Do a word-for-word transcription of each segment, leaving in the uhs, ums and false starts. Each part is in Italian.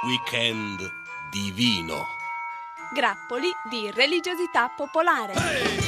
Weekend divino. Grappoli di religiosità popolare. Hey!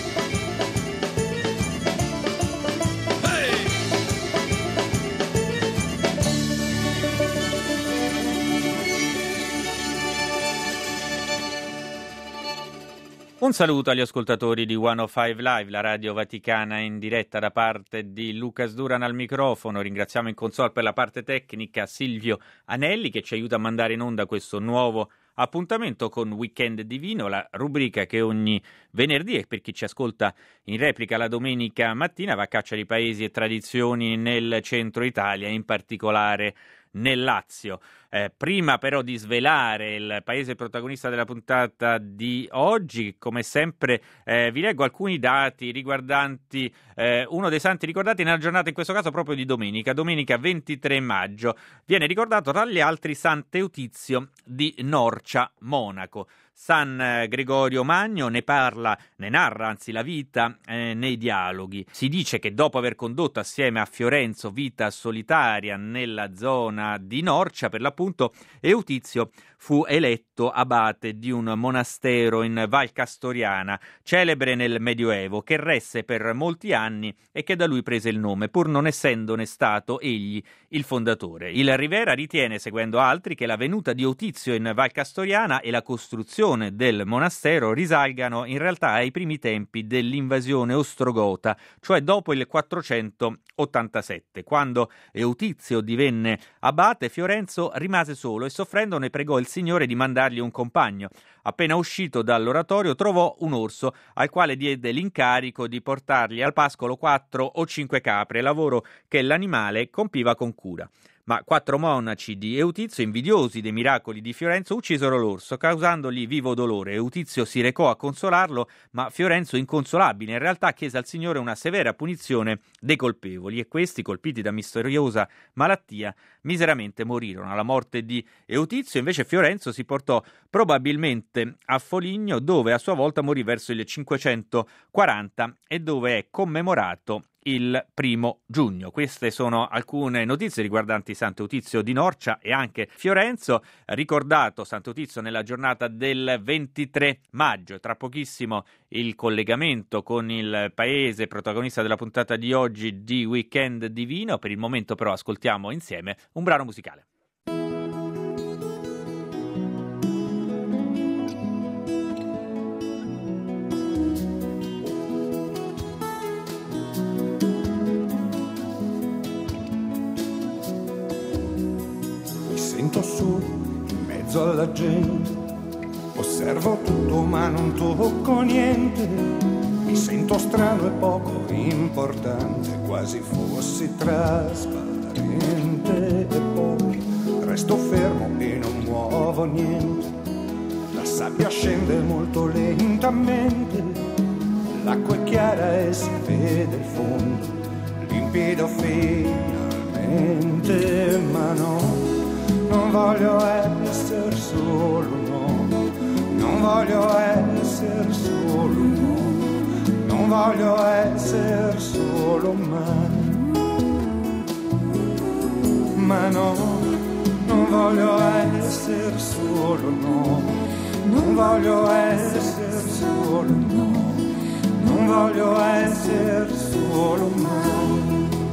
Un saluto agli ascoltatori di centocinque Live, la radio vaticana in diretta, da parte di Lucas Duran al microfono. Ringraziamo in console per la parte tecnica Silvio Anelli, che ci aiuta a mandare in onda questo nuovo appuntamento con Weekend Divino, la rubrica che ogni venerdì, e per chi ci ascolta in replica la domenica mattina, va a caccia di paesi e tradizioni nel centro Italia, in particolare nel Lazio. Eh, prima però di svelare il paese protagonista della puntata di oggi, come sempre eh, vi leggo alcuni dati riguardanti eh, uno dei santi ricordati nella giornata, in questo caso proprio di domenica, domenica ventitré maggio. Viene ricordato tra gli altri Sant'Eutizio di Norcia, Monaco. San Gregorio Magno ne parla, ne narra anzi la vita eh, nei dialoghi. Si dice che dopo aver condotto assieme a Fiorenzo vita solitaria nella zona di Norcia, per l'appunto, Eutizio fu eletto abate di un monastero in Val Castoriana, celebre nel Medioevo, che resse per molti anni e che da lui prese il nome, pur non essendone stato egli il fondatore. Il Rivera ritiene, seguendo altri, che la venuta di Eutizio in Val Castoriana e la costruzione del monastero risalgano in realtà ai primi tempi dell'invasione ostrogota, cioè dopo il quattrocentottantasette. Quando Eutizio divenne abate, Fiorenzo rimase solo e soffrendo ne pregò il Signore di mandargli un compagno. Appena uscito dall'oratorio trovò un orso, al quale diede l'incarico di portargli al pascolo quattro o cinque capre, lavoro che l'animale compiva con cura. Ma quattro monaci di Eutizio, invidiosi dei miracoli di Fiorenzo, uccisero l'orso, causandogli vivo dolore. Eutizio si recò a consolarlo, ma Fiorenzo, inconsolabile, in realtà chiese al Signore una severa punizione dei colpevoli, e questi, colpiti da misteriosa malattia, miseramente morirono. Alla morte di Eutizio, invece, Fiorenzo si portò probabilmente a Foligno, dove a sua volta morì verso il cinquecentoquaranta e dove è commemorato il primo giugno. Queste sono alcune notizie riguardanti Sant'Eutizio di Norcia e anche Fiorenzo, ricordato Sant'Eutizio nella giornata del ventitré maggio. Tra pochissimo il collegamento con il paese protagonista della puntata di oggi di Weekend Divino. Per il momento però ascoltiamo insieme un brano musicale. Sento su in mezzo alla gente, osservo tutto ma non tocco niente. Mi sento strano e poco importante, quasi fossi trasparente. E poi resto fermo e non muovo niente. La sabbia scende molto lentamente, l'acqua è chiara e si vede il fondo, limpido finalmente. Ma no, non voglio essere solo, no, non voglio essere solo, no, non voglio essere solo mai. Ma no, non voglio essere solo, no, non voglio essere solo, no, non voglio essere solo mai.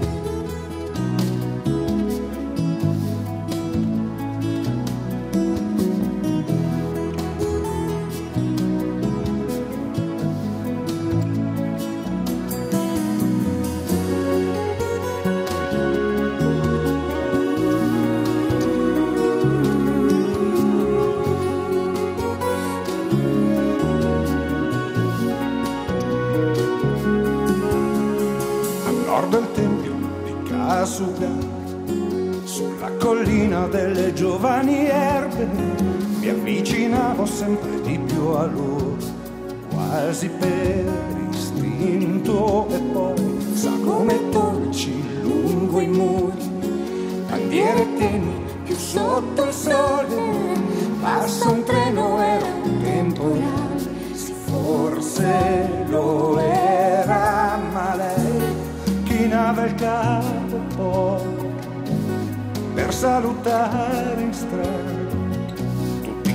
Del tempio di Kasuga, sulla collina delle giovani erbe, mi avvicinavo sempre di più a loro, quasi per istinto. E poi, sa come dolci lungo i muri, bandiere tenui più sotto il sole, passa un treno, era un temporale, sì, forse lo era, ma lei chinava il capo poco per salutare in strada,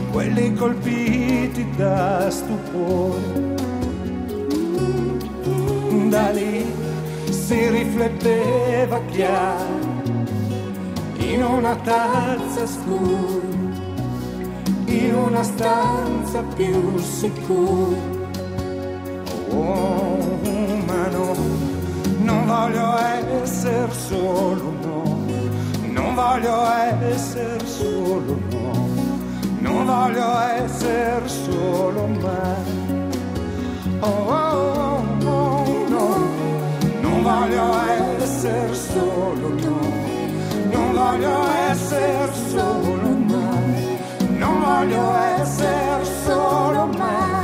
quelli colpiti da stupore. Da lì si rifletteva chiaro in una tazza scura, in una stanza più sicura. Oh, ma no, non voglio essere solo, no, non voglio essere solo, no, non voglio essere solo mai. Oh, oh, oh, no, non voglio essere solo, no, non voglio essere solo mai, non voglio essere solo mai.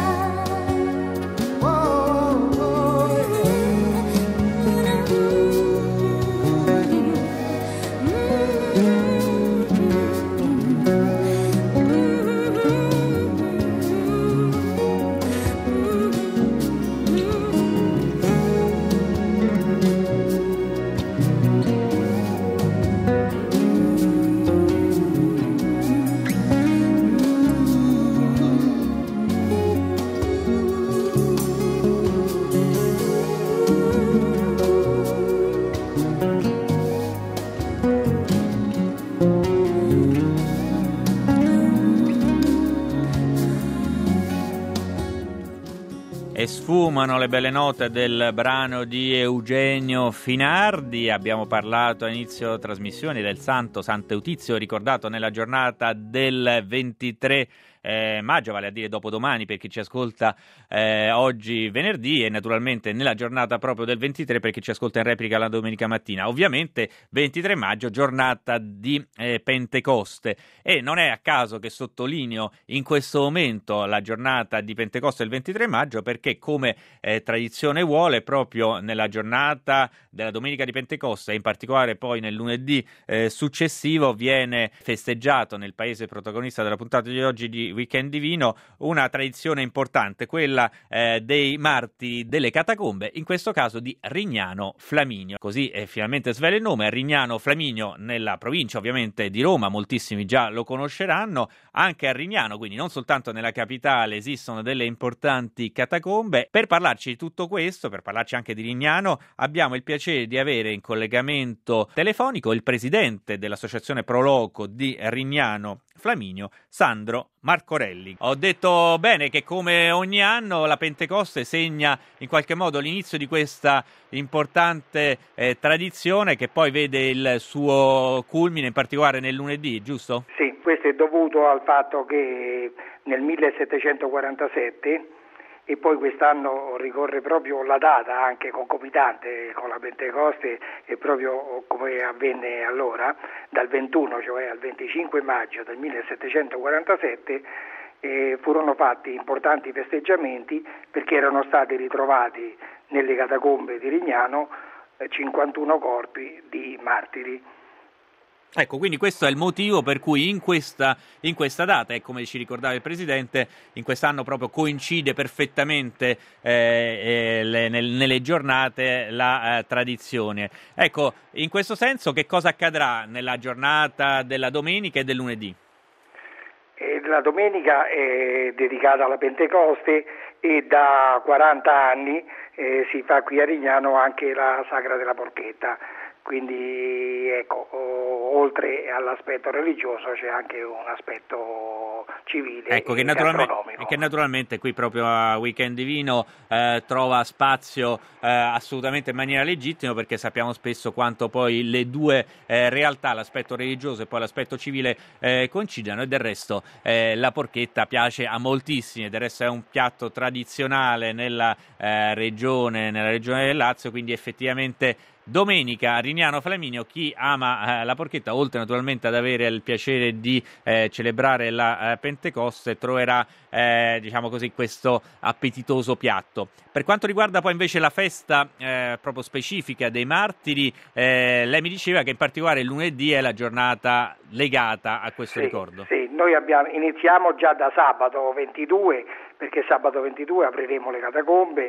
E sfumano le belle note del brano di Eugenio Finardi. Abbiamo parlato a inizio trasmissione del santo Sant'Eutizio, ricordato nella giornata del ventitré eh, maggio, vale a dire dopodomani per chi ci ascolta eh, oggi venerdì, e naturalmente nella giornata proprio del ventitré per chi ci ascolta in replica la domenica mattina. Ovviamente ventitré maggio, giornata di eh, Pentecoste, e non è a caso che sottolineo in questo momento la giornata di Pentecoste il ventitré maggio, perché come eh, tradizione vuole, proprio nella giornata della domenica di Pentecoste, e in particolare poi nel lunedì eh, successivo, viene festeggiato nel paese protagonista della puntata di oggi di Weekend Divino una tradizione importante, quella eh, dei martiri delle catacombe, in questo caso di Rignano Flaminio. Così eh, finalmente svela il nome, Rignano Flaminio, nella provincia ovviamente di Roma, moltissimi già lo conosceranno. Anche a Rignano, quindi non soltanto nella capitale, esistono delle importanti catacombe. Per parlarci di tutto questo, per parlarci anche di Rignano, abbiamo il piacere di avere in collegamento telefonico il presidente dell'associazione Pro Loco di Rignano Flaminio, Sandro Marcorelli. Ho detto bene che come ogni anno la Pentecoste segna in qualche modo l'inizio di questa importante eh, tradizione, che poi vede il suo culmine in particolare nel lunedì, giusto? Sì, questo è dovuto al fatto che nel millesettecentoquarantasette, e poi quest'anno ricorre proprio la data anche concomitante con la Pentecoste, e proprio come avvenne allora, dal ventuno, cioè al venticinque maggio del millesettecentoquarantasette, eh, furono fatti importanti festeggiamenti, perché erano stati ritrovati nelle catacombe di Rignano eh, cinquantuno corpi di martiri. Ecco, quindi questo è il motivo per cui in questa, in questa data, e come ci ricordava il Presidente, in quest'anno proprio coincide perfettamente eh, eh, le, nel, nelle giornate la eh, tradizione. Ecco, in questo senso che cosa accadrà nella giornata della domenica e del lunedì? E la domenica è dedicata alla Pentecoste, e da quaranta anni eh, si fa qui a Rignano anche la Sagra della Porchetta. Quindi ecco, oltre all'aspetto religioso c'è anche un aspetto civile, ecco, e che naturalmente, gastronomico. che naturalmente qui proprio a Weekend Divino eh, trova spazio eh, assolutamente in maniera legittima, perché sappiamo spesso quanto poi le due eh, realtà, l'aspetto religioso e poi l'aspetto civile, eh, coincidano, e del resto eh, la porchetta piace a moltissimi, del resto è un piatto tradizionale nella eh, regione, nella regione del Lazio, quindi effettivamente domenica a Rignano Flaminio chi ama eh, la porchetta, oltre naturalmente ad avere il piacere di eh, celebrare la eh, Pentecoste, troverà eh, diciamo così questo appetitoso piatto. Per quanto riguarda poi invece la festa eh, proprio specifica dei martiri, eh, lei mi diceva che in particolare il lunedì è la giornata legata a questo sì, ricordo. Sì, noi abbiamo, iniziamo già da sabato ventidue, perché sabato ventidue apriremo le catacombe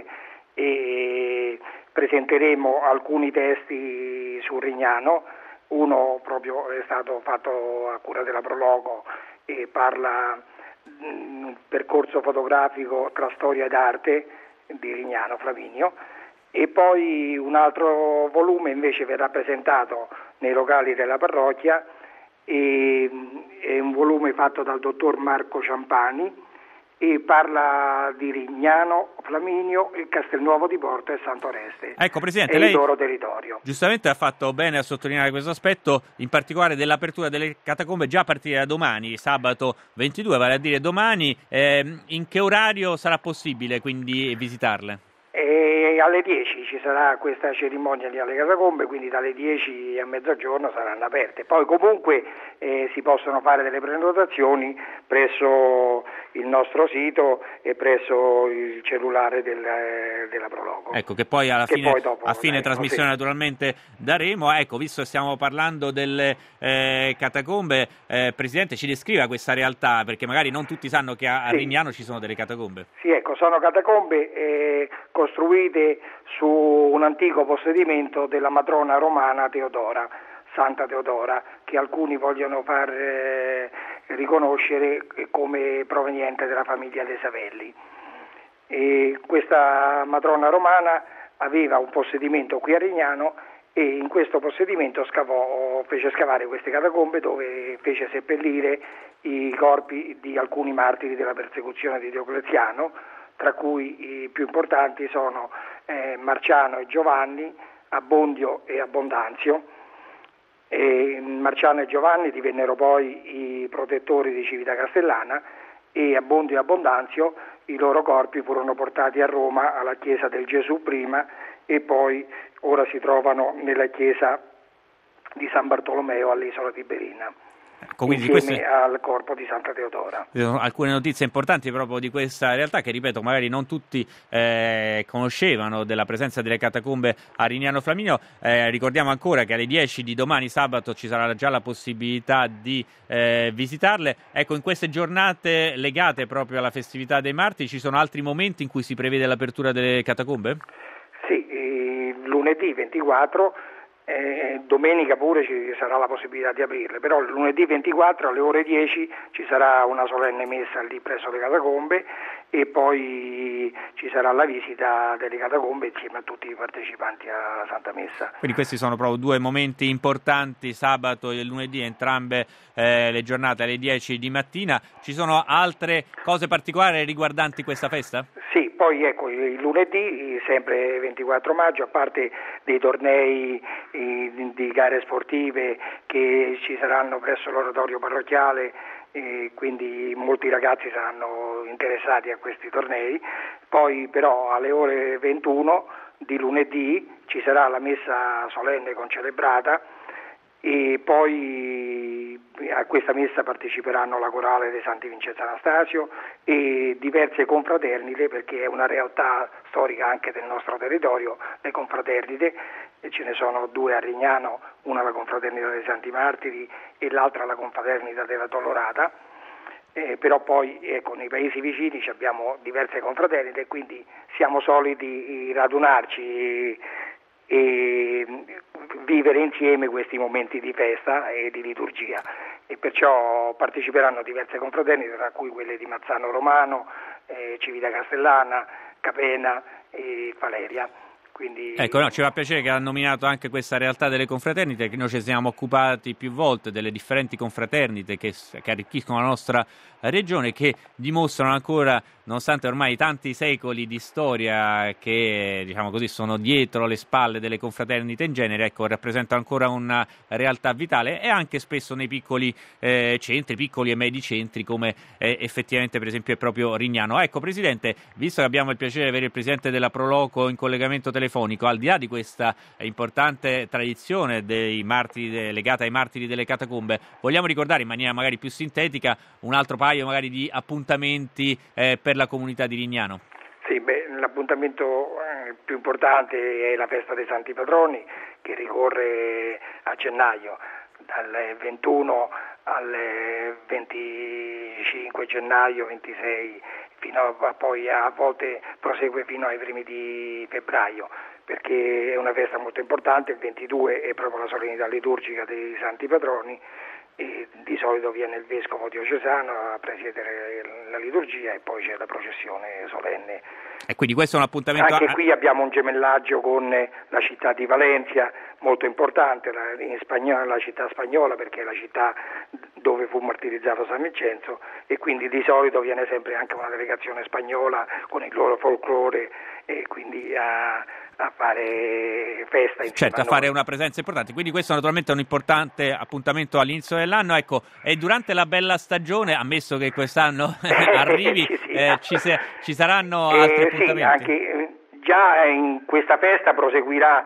e presenteremo alcuni testi su Rignano. Uno proprio è stato fatto a cura della Pro Loco e parla un percorso fotografico tra storia ed arte di Rignano Flaminio, e poi un altro volume invece verrà presentato nei locali della parrocchia, e, è un volume fatto dal dottor Marco Ciampani e parla di Rignano, Flaminio, il Castelnuovo di Porto e Sant'Oreste. Ecco, Presidente, e lei il loro territorio. Giustamente ha fatto bene a sottolineare questo aspetto, in particolare dell'apertura delle catacombe già a partire da domani, sabato ventidue, vale a dire domani. Eh, in che orario sarà possibile quindi visitarle? E alle dieci ci sarà questa cerimonia alle catacombe, quindi dalle dieci a mezzogiorno saranno aperte. Poi comunque eh, si possono fare delle prenotazioni presso il nostro sito e presso il cellulare del, della Prologo. Ecco, che poi alla che fine, poi dopo, a fine dai, trasmissione così. naturalmente daremo. Ecco, visto che stiamo parlando delle eh, catacombe, eh, Presidente, ci descriva questa realtà, perché magari non tutti sanno che a, a Sì. Rignano ci sono delle catacombe. Sì, ecco, sono catacombe eh, costruite su un antico possedimento della matrona romana Teodora, Santa Teodora, che alcuni vogliono far eh, riconoscere come proveniente dalla famiglia dei Savelli. E questa matrona romana aveva un possedimento qui a Rignano e in questo possedimento scavò, fece scavare queste catacombe dove fece seppellire i corpi di alcuni martiri della persecuzione di Diocleziano, tra cui i più importanti sono eh, Marciano e Giovanni, Abbondio e Abbondanzio. E Marciano e Giovanni divennero poi i protettori di Civita Castellana e Abbondio e Abbondanzio, i loro corpi furono portati a Roma alla chiesa del Gesù prima e poi ora si trovano nella chiesa di San Bartolomeo all'isola Tiberina. Ecco, quindi insieme queste... al corpo di Santa Teodora. Alcune notizie importanti proprio di questa realtà che, ripeto, magari non tutti eh, conoscevano della presenza delle catacombe a Rignano Flaminio. Eh, ricordiamo ancora che alle dieci di domani sabato ci sarà già la possibilità di eh, visitarle. Ecco, in queste giornate legate proprio alla festività dei martiri ci sono altri momenti in cui si prevede l'apertura delle catacombe? Sì, eh, lunedì ventiquattro, Eh, domenica pure ci sarà la possibilità di aprirle, però il lunedì ventiquattro alle ore dieci ci sarà una solenne messa lì presso le catacombe e poi ci sarà la visita delle catacombe insieme a tutti i partecipanti alla Santa Messa. Quindi questi sono proprio due momenti importanti, sabato e lunedì, entrambe eh, le giornate alle dieci di mattina. Ci sono altre cose particolari riguardanti questa festa? Sì, poi ecco il lunedì, sempre ventiquattro maggio, a parte dei tornei di, di gare sportive che ci saranno presso l'oratorio parrocchiale, e quindi molti ragazzi saranno interessati a questi tornei. Poi però alle ore ventuno di lunedì ci sarà la messa solenne concelebrata e poi a questa messa parteciperanno la corale dei Santi Vincenzo Anastasio e diverse confraternite, perché è una realtà storica anche del nostro territorio, le confraternite, e ce ne sono due a Rignano, una la confraternita dei Santi Martiri e l'altra la confraternita della Dolorata, eh, però poi ecco, nei paesi vicini abbiamo diverse confraternite e quindi siamo soliti radunarci e, e vivere insieme questi momenti di festa e di liturgia, e perciò parteciperanno diverse confraternite, tra cui quelle di Mazzano Romano, eh, Civita Castellana, Capena e Valeria. Quindi... Ecco, no, ci fa piacere che ha nominato anche questa realtà delle confraternite, che noi ci siamo occupati più volte delle differenti confraternite che, che arricchiscono la nostra regione, che dimostrano ancora, nonostante ormai tanti secoli di storia che, diciamo così, sono dietro le spalle delle confraternite in genere, ecco, rappresentano ancora una realtà vitale, e anche spesso nei piccoli eh, centri, piccoli e medi centri, come eh, effettivamente per esempio è proprio Rignano. Ecco, Presidente, visto che abbiamo il piacere di avere il Presidente della Proloco in collegamento telefonico, al di là di questa importante tradizione dei martiri, legata ai martiri delle catacombe, vogliamo ricordare in maniera magari più sintetica un altro paio magari di appuntamenti eh, per la comunità di Rignano? Sì, beh, l'appuntamento eh, più importante è la festa dei Santi Patroni, che ricorre a gennaio, dal ventuno al venticinque gennaio, ventisei, fino a, poi a volte prosegue fino ai primi di febbraio, perché è una festa molto importante. Il ventidue è proprio la solennità liturgica dei Santi Patroni e di solito viene il vescovo diocesano a presiedere la liturgia e poi c'è la processione solenne. E quindi questo è un appuntamento... Anche a... qui abbiamo un gemellaggio con la città di Valencia, molto importante, la, in spagnola, la città spagnola, perché è la città dove fu martirizzato San Vincenzo, e quindi di solito viene sempre anche una delegazione spagnola con il loro folklore e quindi a, a fare festa insieme certo, a, a fare noi. una presenza importante. Quindi questo naturalmente è un importante appuntamento all'inizio dell'anno. Ecco, e durante la bella stagione, ammesso che quest'anno arrivi, ci, eh, ci, se, ci saranno altri eh, appuntamenti? Sì, anche, già in questa festa proseguirà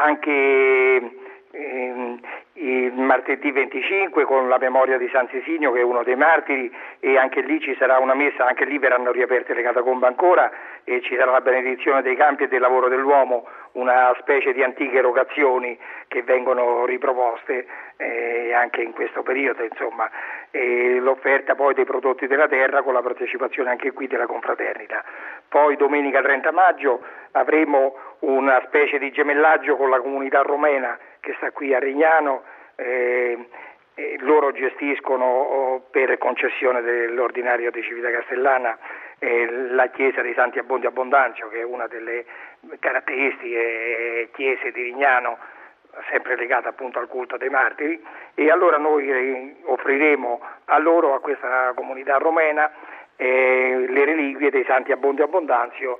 anche ehm, il martedì venticinque con la memoria di San Sisinio, che è uno dei martiri, e anche lì ci sarà una messa, anche lì verranno riaperte le catacombe ancora e ci sarà la benedizione dei campi e del lavoro dell'uomo, una specie di antiche erogazioni che vengono riproposte eh, anche in questo periodo, insomma, e l'offerta poi dei prodotti della terra con la partecipazione anche qui della confraternita. Poi domenica trenta maggio avremo una specie di gemellaggio con la comunità romena che sta qui a Rignano. Eh, eh, loro gestiscono oh, per concessione dell'ordinario di Civita Castellana eh, la chiesa dei Santi Abbondi Abbondanzio, che è una delle caratteristiche chiese di Rignano, sempre legata appunto al culto dei martiri, e allora noi eh, offriremo a loro, a questa comunità romena, eh, le reliquie dei Santi Abbondi Abbondanzio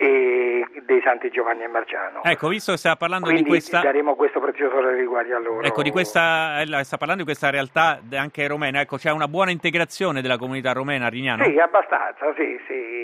e dei Santi Giovanni e Marciano. Ecco, visto che sta parlando Quindi di questa... daremo questo prezioso reliquario a loro. Ecco, di questa, sta parlando di questa realtà anche romena, ecco, c'è una buona integrazione della comunità romena a Rignano? Sì, abbastanza, sì,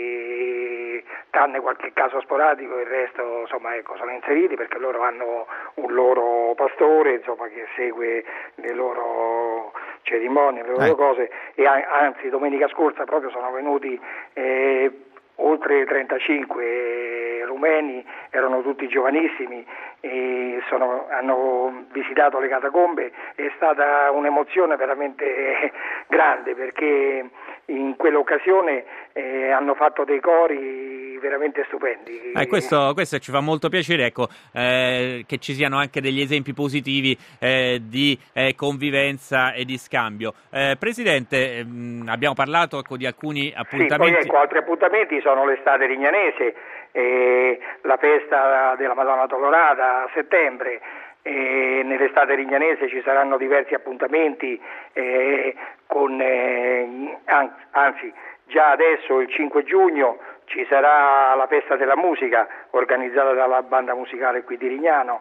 sì, tranne qualche caso sporadico, il resto, insomma, ecco, sono inseriti perché loro hanno un loro pastore, insomma, che segue le loro cerimonie, le loro eh. cose, e anzi domenica scorsa proprio sono venuti eh, oltre trentacinque rumeni, erano tutti giovanissimi e sono, hanno visitato le catacombe. È stata un'emozione veramente grande perché in quell'occasione eh, hanno fatto dei cori veramente stupendi. Eh, questo, questo ci fa molto piacere, ecco, eh, che ci siano anche degli esempi positivi eh, di eh, convivenza e di scambio. Eh, Presidente, mh, abbiamo parlato ecco, di alcuni appuntamenti. Sì, poi ecco, altri appuntamenti sono l'estate rignanese, eh, la festa della Madonna Dolorata a settembre. E nell'estate rignanese ci saranno diversi appuntamenti eh, con, eh, anzi già adesso il cinque giugno ci sarà la festa della musica organizzata dalla banda musicale qui di Rignano,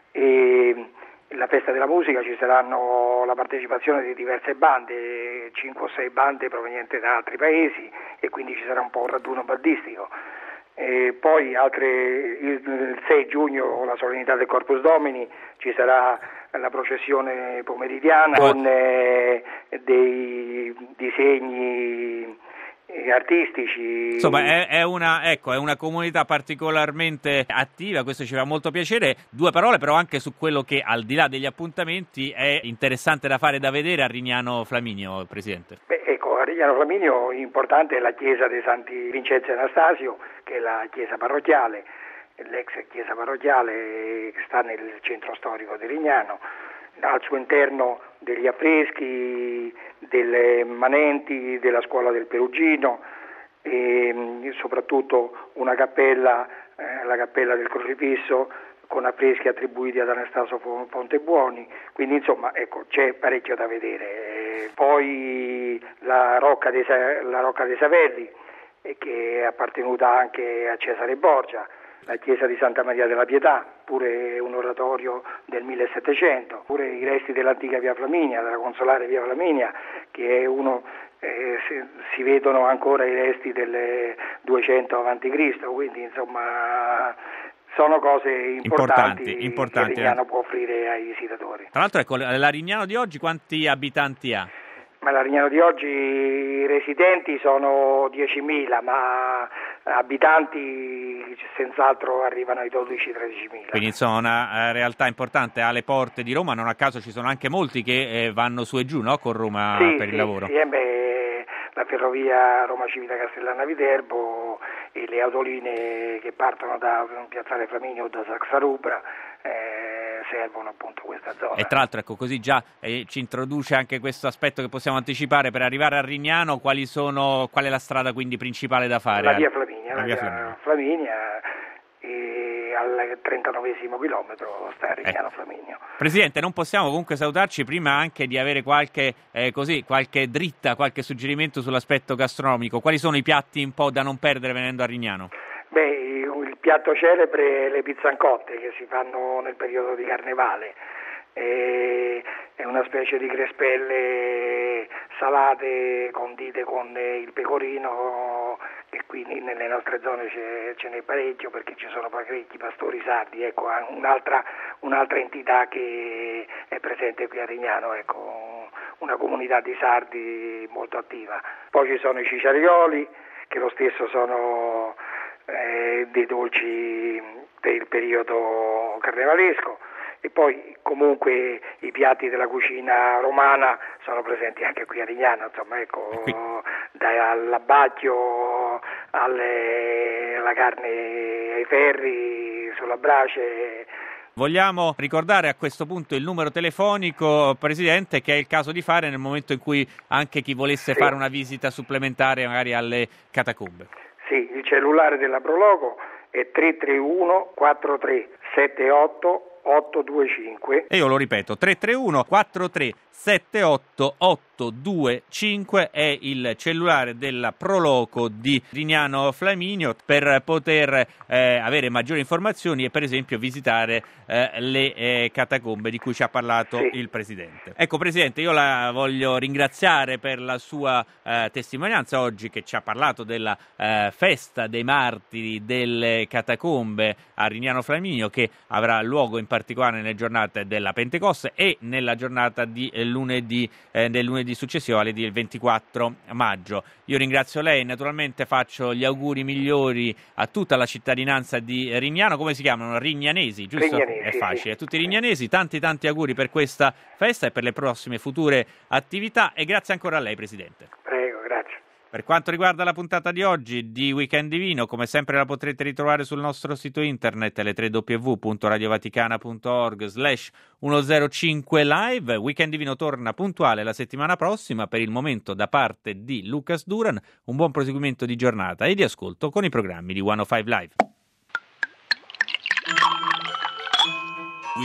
e la festa della musica ci saranno la partecipazione di diverse bande, cinque o sei bande provenienti da altri paesi, e quindi ci sarà un po' un raduno baldistico. E poi altre, il sei giugno la solennità del Corpus Domini, ci sarà la processione pomeridiana con eh, dei disegni artistici. Insomma è, è, una, ecco, è una comunità particolarmente attiva, questo ci fa molto piacere. Due parole però anche su quello che al di là degli appuntamenti è interessante da fare e da vedere a Rignano Flaminio, Presidente. Beh, ecco, a Rignano Flaminio importante è la chiesa dei Santi Vincenzo e Anastasio, che è la chiesa parrocchiale, l'ex chiesa parrocchiale che sta nel centro storico di Rignano. Al suo interno degli affreschi, delle manenti della scuola del Perugino e soprattutto una cappella, eh, la cappella del Crocifisso, con affreschi attribuiti ad Anastasio Fontebuoni, quindi insomma ecco, c'è parecchio da vedere. Poi la Rocca dei, la Rocca dei Savelli, eh, che è appartenuta anche a Cesare Borgia, la chiesa di Santa Maria della Pietà, pure un oratorio del millesettecento, pure i resti dell'antica Via Flaminia, della consolare Via Flaminia, che è uno, eh, si, si vedono ancora i resti del duecento avanti Cristo, quindi insomma sono cose importanti, importanti, importanti che Rignano può offrire ai visitatori. Tra l'altro ecco, la Rignano di oggi quanti abitanti ha? Ma la Rignano di oggi i residenti sono diecimila, ma abitanti senz'altro arrivano ai dodici tredicimila. Quindi insomma una realtà importante alle porte di Roma, non a caso ci sono anche molti che eh, vanno su e giù, no? Con Roma sì, per sì, il lavoro. Sì, eh beh, la ferrovia Roma Civita Castellana Viterbo e le autolinee che partono da Piazzale Flaminio o da Saxa Rubra eh, servono appunto questa zona. E tra l'altro, ecco, così già eh, ci introduce anche questo aspetto che possiamo anticipare: per arrivare a Rignano quali sono, qual è la strada quindi principale da fare? La via Flaminia, la la via via Flaminia. Flaminia, e al trentanovesimo chilometro sta Rignano Ecco. Flaminio. Presidente, non possiamo comunque salutarci prima anche di avere qualche eh, così, qualche dritta, qualche suggerimento sull'aspetto gastronomico. Quali sono i piatti un po' da non perdere venendo a Rignano? Beh, il piatto celebre è le pizzancotte che si fanno nel periodo di Carnevale. E è una specie di crespelle salate condite con il pecorino, e quindi nelle nostre zone ce, ce n'è parecchio perché ci sono parecchi pastori sardi. Ecco, un'altra, un'altra entità che è presente qui a Rignano, ecco, una comunità di sardi molto attiva. Poi ci sono i cicciarioli, che lo stesso sono eh, dei dolci per il periodo carnevalesco. E poi comunque i piatti della cucina romana sono presenti anche qui a Rignano, insomma, ecco, dall'abbacchio alle, alla carne ai ferri, sulla brace. Vogliamo ricordare a questo punto il numero telefonico, Presidente, che è il caso di fare nel momento in cui anche chi volesse sì. fare una visita supplementare magari alle catacombe. Sì, il cellulare della Proloco è tre tre uno quattro tre sette otto otto due cinque. E io lo ripeto, tre tre uno quattro tre sette otto otto due cinque è il cellulare della Proloco di Rignano Flaminio per poter eh, avere maggiori informazioni e per esempio visitare eh, le eh, catacombe di cui ci ha parlato sì. il Presidente. Ecco, Presidente, io la voglio ringraziare per la sua eh, testimonianza oggi, che ci ha parlato della eh, festa dei martiri delle catacombe a Rignano Flaminio, che avrà luogo in particolare nelle giornate della Pentecoste e nella giornata di eh, lunedì, eh, del lunedì successivo, alle del ventiquattro maggio. Io ringrazio lei, naturalmente faccio gli auguri migliori a tutta la cittadinanza di Rignano. Come si chiamano? Rignanesi, giusto? Rignanesi, È facile. sì. A tutti i rignanesi, tanti tanti auguri per questa festa e per le prossime future attività, e grazie ancora a lei, Presidente. Prego, grazie. Per quanto riguarda la puntata di oggi di Weekend Divino, come sempre la potrete ritrovare sul nostro sito internet alle w w w punto radiovaticana punto org slash centocinque live. Weekend Divino torna puntuale la settimana prossima. Per il momento, da parte di Lucas Duran, un buon proseguimento di giornata e di ascolto con i programmi di centocinque Live.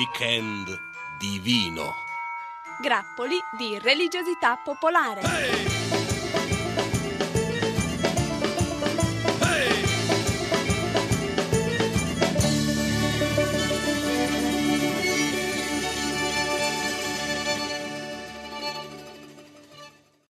Weekend Divino. Grappoli di religiosità popolare.